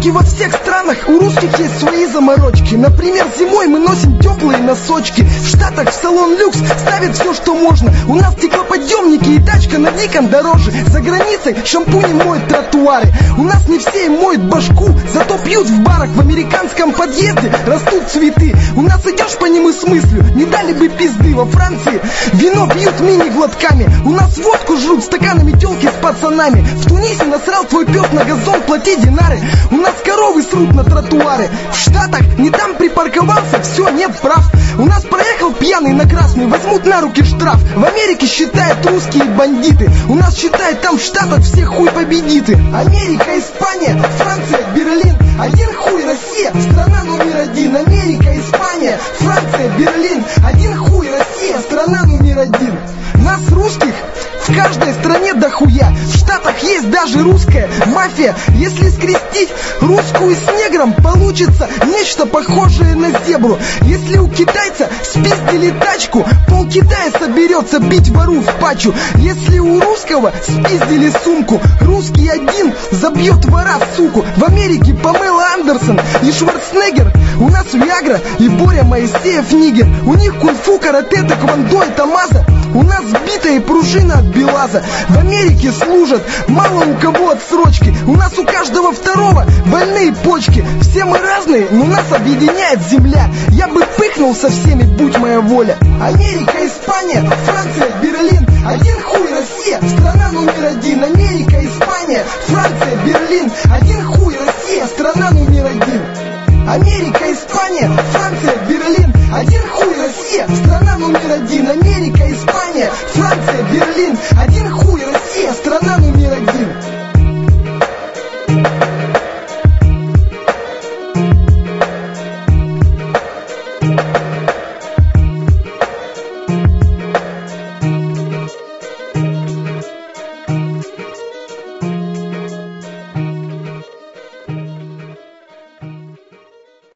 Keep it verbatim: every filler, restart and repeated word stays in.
Как и во всех странах, у русских есть свои заморочки. Например, зимой мы носим теплые носочки. В Штатах в салон люкс ставят все, что можно. У нас стеклоподъемники и тачка на Никон дороже. За границей шампуни моют тротуары. У нас не все моют башку, зато пьют в барах. В американском подъезде растут цветы. У нас идешь по ним и с мыслью, не дали бы пизды. Во Франции вино пьют мини-глотками. У нас водку жрут стаканами тёлки с пацанами. В Тунисе насрал твой пес на газон, плати динары. У нас коровы срут на тротуары. В Штатах не там припарковался, все, нет прав. У нас проехал пьяный на красный, возьмут на руки штраф. В Америке считают русские бандиты. У нас считают там в Штатах всех хуй победиты. Америка, Испания, Франция, Берлин. Один хуй, Россия, страна номер один. Америка, Испания, Франция, Берлин. Один хуй, Россия, страна номер один. Нас, русских, в каждой стране дохуя. В Штатах есть даже русская мафия. Если скрестить русскую с негром, получится нечто похожее на зебру. Если у китайца спиздили тачку, пол Китая соберется бить вору в пачу. Если у русского спиздили сумку, русский один забьет вора, суку. В Америке Памела Андерсон и Шварценеггер. У нас Виагра и Боря Моисеев нигер. У них кунг-фу, карате, тэквондо и тамаза. У нас сбитая пружина от БелАЗа. В Америке служат мало у кого отсрочки. У нас у каждого второго больные почки. Все мы разные, но нас объединяет земля. Я бы пыхнул со всеми, будь моя воля. Америка, Испания, Франция, Берлин. Один хуй, Россия, страна номер один. Америка, Испания, Франция, Берлин. Один хуй, Россия, страна номер один. Америка, Испания, Франция, Берлин. Один хуй, Россия, страна номер один. Америка, Испания, Франция, Берлин.